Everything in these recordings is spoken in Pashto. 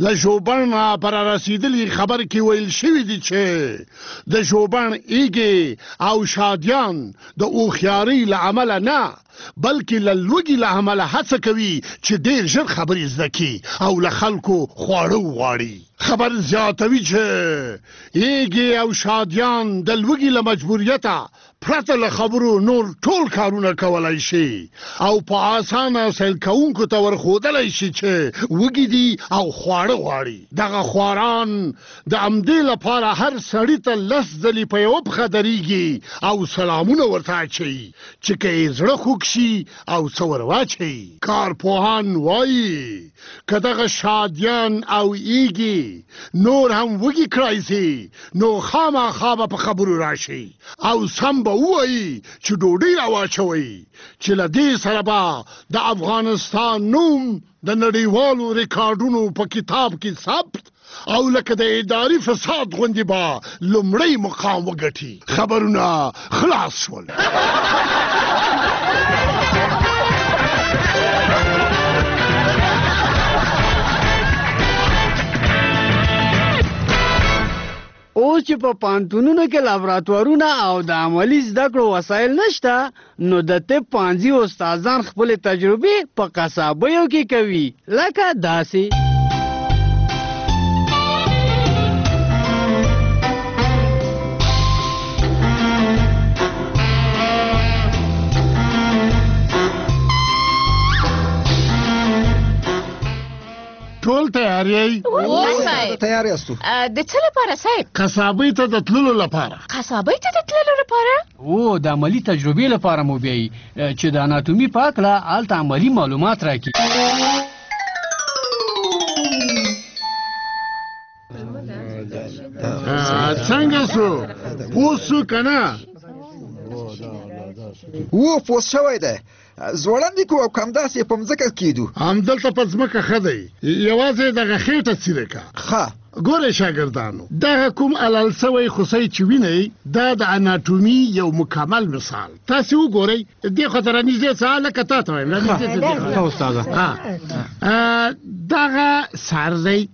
له ژوبڼ نه په رارسېدلي خبر کې ویل شوي دي چې د ژوبڼ ایږې او شادیان د هوښیارۍ له امله نه بلکې له لوږې له امله هڅه کوي چې ډېر ژر خبرې زده کړي او له خلکو خواړه وغواړي. خبر زیاتوي چې ایږې او شادیان د لوږې له مجبوریته پرته له خبرو نور ټول کارونه کولی شي او په اسانه سیل کوونکو ته ورښودلی شي چې وږي دي او خواړه غواړي. دغه خواران د همدې لپاره هر سړي ته 10 ځلې په یوه پښه درېږي او سلامونه ورته اچوي چې که یې زړه خوږ شي او څه ور واچوي. کارپوهان وایي که دغه شادیان او ایږې نور هم وږي کړای سي نو خامخا به په خبرو راشي او سم به ووایي چې ډوډۍ راواچوئ چې له دې سره به د افغانستان نوم د نړیوالو ریکارډونو په کتاب کې ثبت او لکه د اداري فساد غوندې به لومړی مقام وګټي. خبرونه خلاص شول. اوس چې په پانتونونو کې لابراتوارونه او د عملي زده کړو وسایل نشته نو د طب پوهنځي استادان خپل تجربې په قصابیو کې کوي لکه داسې. ټول تیار یې؟ تیار یاستو. د څه لپاره صاحب؟ قصابۍ ته د تللو لپاره. قصابۍ ته د تللو لپاره؟ او د عملي تجربې لپاره مو بیایي چې د اناتومي په هکله هلته عملي معلومات راکړي. څنګه سو پوه سو که نه؟ و پوه شوی دی. زوړندې کو او کمداسې په مځکه کېدو. همدلته په ځمکه ښه دی. یوازې دغه خېټه څیرې که. ښه ګورئ شاګردانو دغه کوم علل سوی خوسی چې وینئ دا د اناټومي یو مکمل مثال. تاسې وګورئ دې خوا ته رانږدې څه لکه تا ته وایم ښه استاده. دغه سر دی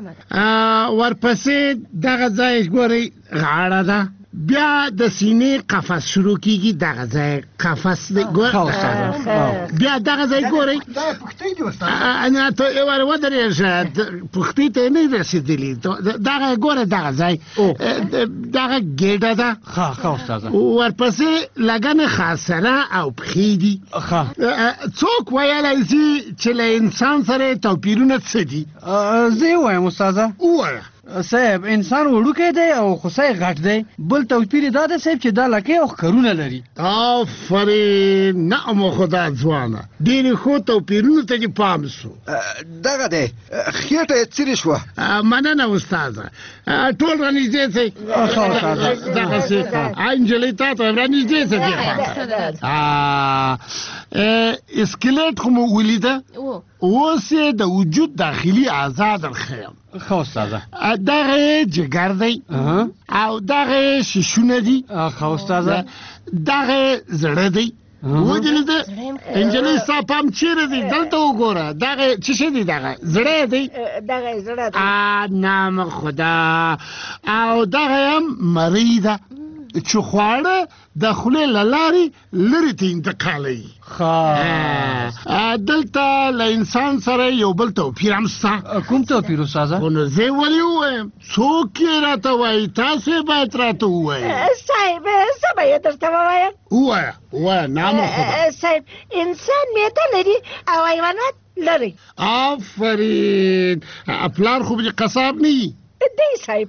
ورپسې دغه ځای ګورئ غاړه ده بیا د سینې قفس شروع کیږي دغه ځای قفس دی بیا دغه ځای ګورئ نه ته یې ور ودرېږه پښتۍ ته یې نه رسېدلي دغه ګوره دغه ځای دغه ګېډه ده ښه استاده ورپسې لګن خاصره او پښې دي څوک ویلی سي چې له انسان سره توپیرونه څه دي زه یې وایم استاده ووایه صاحب انسان وړوکی دی او خوسی غټ دی بل توپیر دا ده صاحب چې دا لکۍ او ښکرونه لري آفرین نعم خدا ځوانه ډېرې ښو توپیرونو ته دې پام سو دغه دی خېټه یې څیرې شوه مننه استاده ټول رانږدې سئ دغسې نجلۍ تا ته رانږدې سه دې خواته اسکلیټ خو مو ولیده اوس یې د وجود داخلي اعضا درښیم ښه استاده دغه یې جګر دی او دغه یې شیشونه دي ښه استاده دغه یې زړه دی ولیده نجلۍ ستا پام چیرې دی دلته وګوره دغه څه شی دی دغه زړه دی نام خدا او دغه یې هم مرۍ ده چې خواړه د خولې له لارې لرې ته انتقالوي دلته له انسان سره یو بل توپیر هم شته کوم توپیر استاده خو نو زه یې ولې ووایم څوک یې راته وایي تاسې باید راته ووایي صاحب څه به یې درته ووایم ووایه نامه خدا صاحب انسان معده لري او حیوانات لري آفرین پلار خو به قصاب نه وي دی صاحب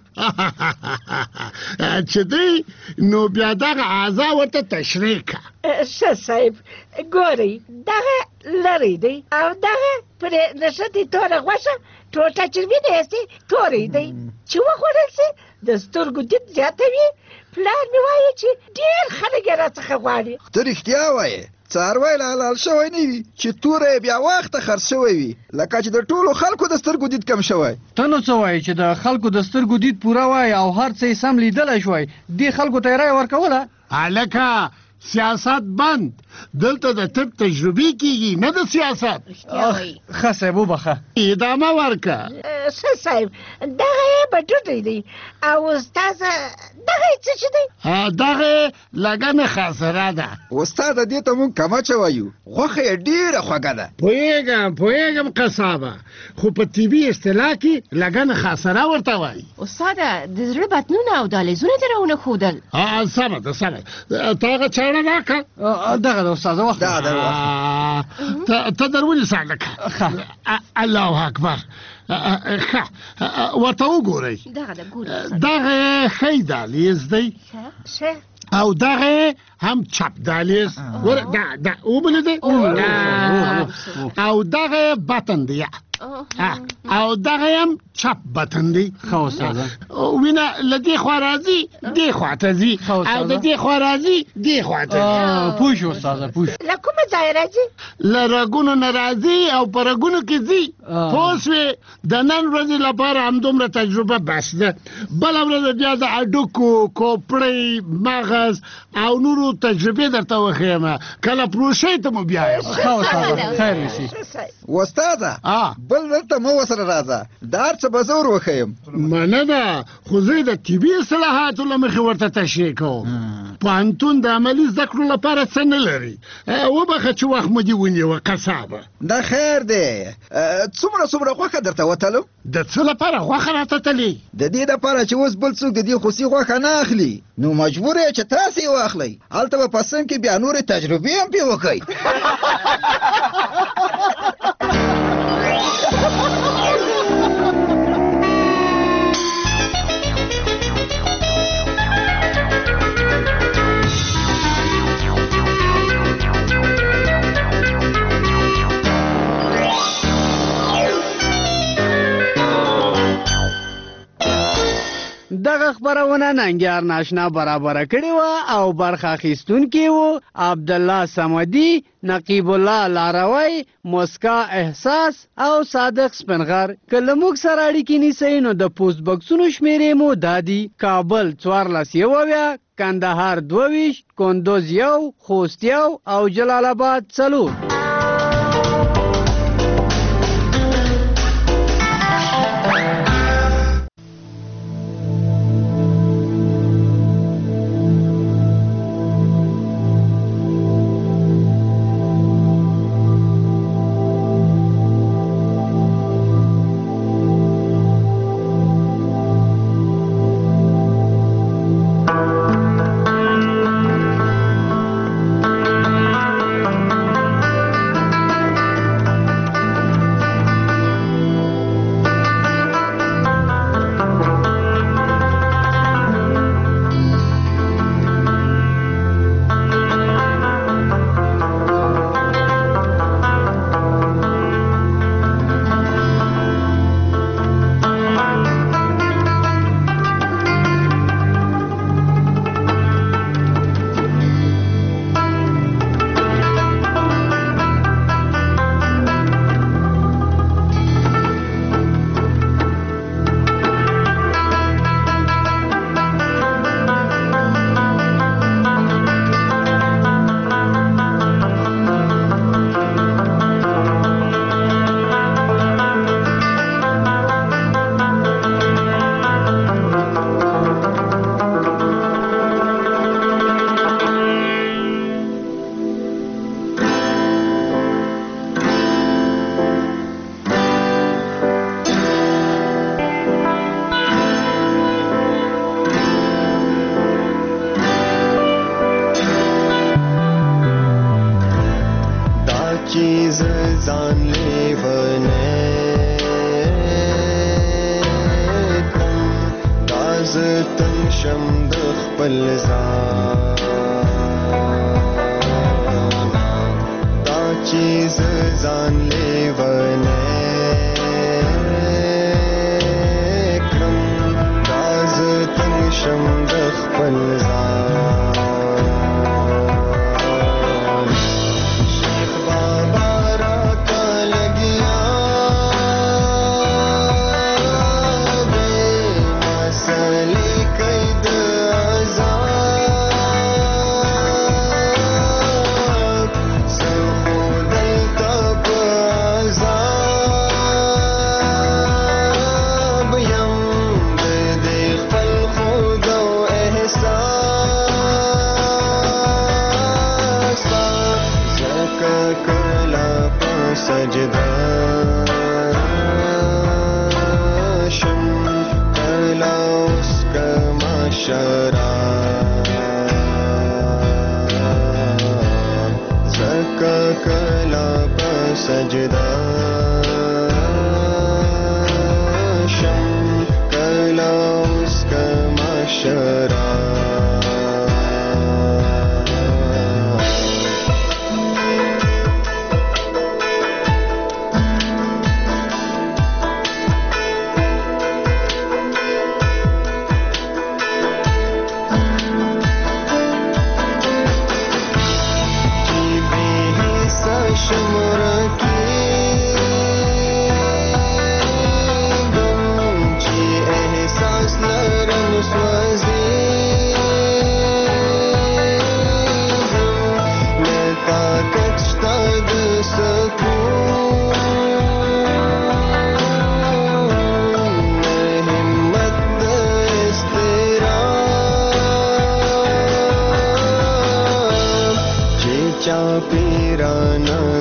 چې دی نو بیا دغه اعضا ورته تشریح که ښه صاحب ګورئ دغه لرې دی او دغه پرې نښتې توره غوښه ټوټه چربي دی هسې توری دی چې وخوړل سي د سترګو دید زیاتوي پلار مې وایي چې ډېر خلک یې راڅخه غواړي ته رښتیا وایې څاروی له حلال شوی نه وي چې توره یې بیا وخته خرڅ شوی وي لکه چې د ټولو خلکو د سترګو دید کم شوی ته نو څه وایې چې د خلکو د سترګو دید پوره وای او هر څه یې سم لیدلی شوی دې خلکو ته یې رایه ورکوله هلکه سیاست بند دلته د طب تجربې کیږي نه د سیاست رښتیا وایي ښه صاحب وبخه ادامه ورکه ښه صاحب دغه یې بټوټی دی او استاده دغه یې څه چې دی دغه لګنه خاصره ده استاد دې ته مونږ کمچه وایو غوښه یې ډېره خوږه ده پوهېږم قصابه خو په طبي اصطلاح کې لګنه خاصره ورته وایي استاده د زړه بطنونه او دهلیزونه دې راونه ښودل سمه ده ته هغه چاړه راکړه دغه د استاده وخت دا در وخت ته در ونیسه لکه الله اکبر ښه ورته وګورئ دغه د ګوري دغه ښی دهلیز دی ښه او دغه هم چپ دهلیز دا وبلده او دغه بطن دی او دغه هم چپ بطن دی ښه استاده وینه له دې خوا راځي دې خوا ته ځي او د دې خوا راځي دې خوا ته ځي پوه شو استاده پوه شو له کومه ځایه راځي له رګونو نه راځي او په رګونو کې ځي پوه شوې د نن ورځې لپاره همدومره تجربه بس ده بله ورځ بیا د هډوکو کوپړۍ مغز او نورو تجربې درته وښیم کله پروشۍ ته مو بیایم ښه استاده خیر وشي استاده بل دلته مه ورسره راځه دا هر څه به زه ور وښیم مننه خو زه د طبي اصطلاحاتو له مخې ورته تشریح کوم پوهنتون د عملي زده کړو لپاره څه نه لري وبخه چې وخت مو دې ونیوه قصابه دا خیر دی څومره غوښه درته وتلم د څه لپاره غوښه راته تلې د دې لپاره چې اوس بل څوک د دې خوسي غوښه نه اخلي نو مجبور یې چې تاسې یې واخلئ هلته به په سم کې بیا نورې تجربې هم پرې وکئ دغه خبرونه ننګیار ناشنا برابره کړې وه او برخه اخیستونکي وو عبدالله صمدي نقیب الله لاروی مسکا احساس او صادق سپنغر که له موږ سره اړیکې نیسئ نو د پوسټ بکسونو شمیرې مو دا دي کابل 14 کندهار 22 کندوز 1 خوست 1 او جلال آباد 4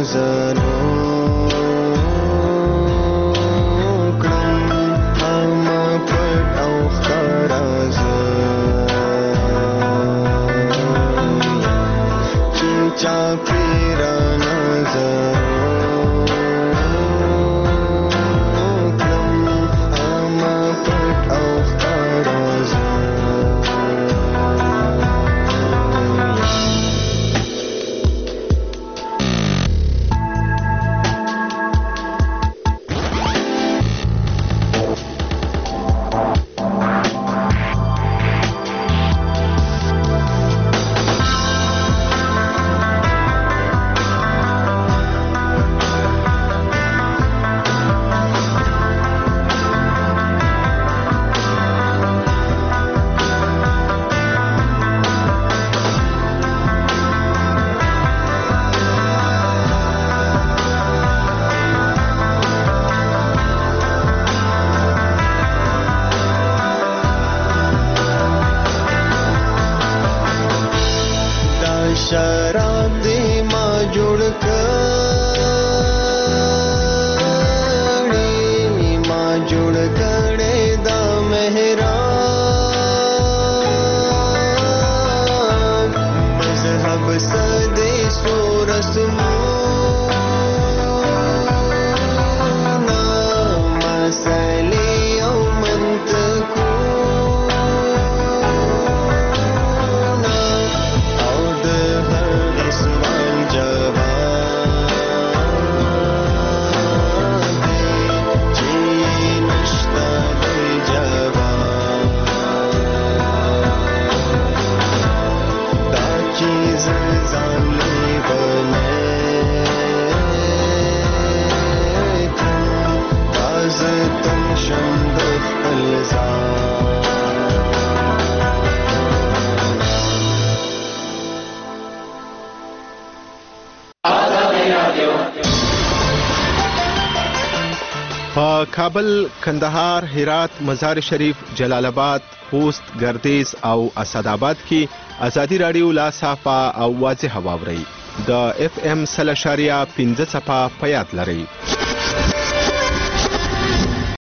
کابل، کندهار، هرات، مزار شریف، جلال آباد، خوست، ګردیز او اسداباد کې ازادي رادیو لا صافه او واضح واوري د FM 1.15 په یاد لرئ.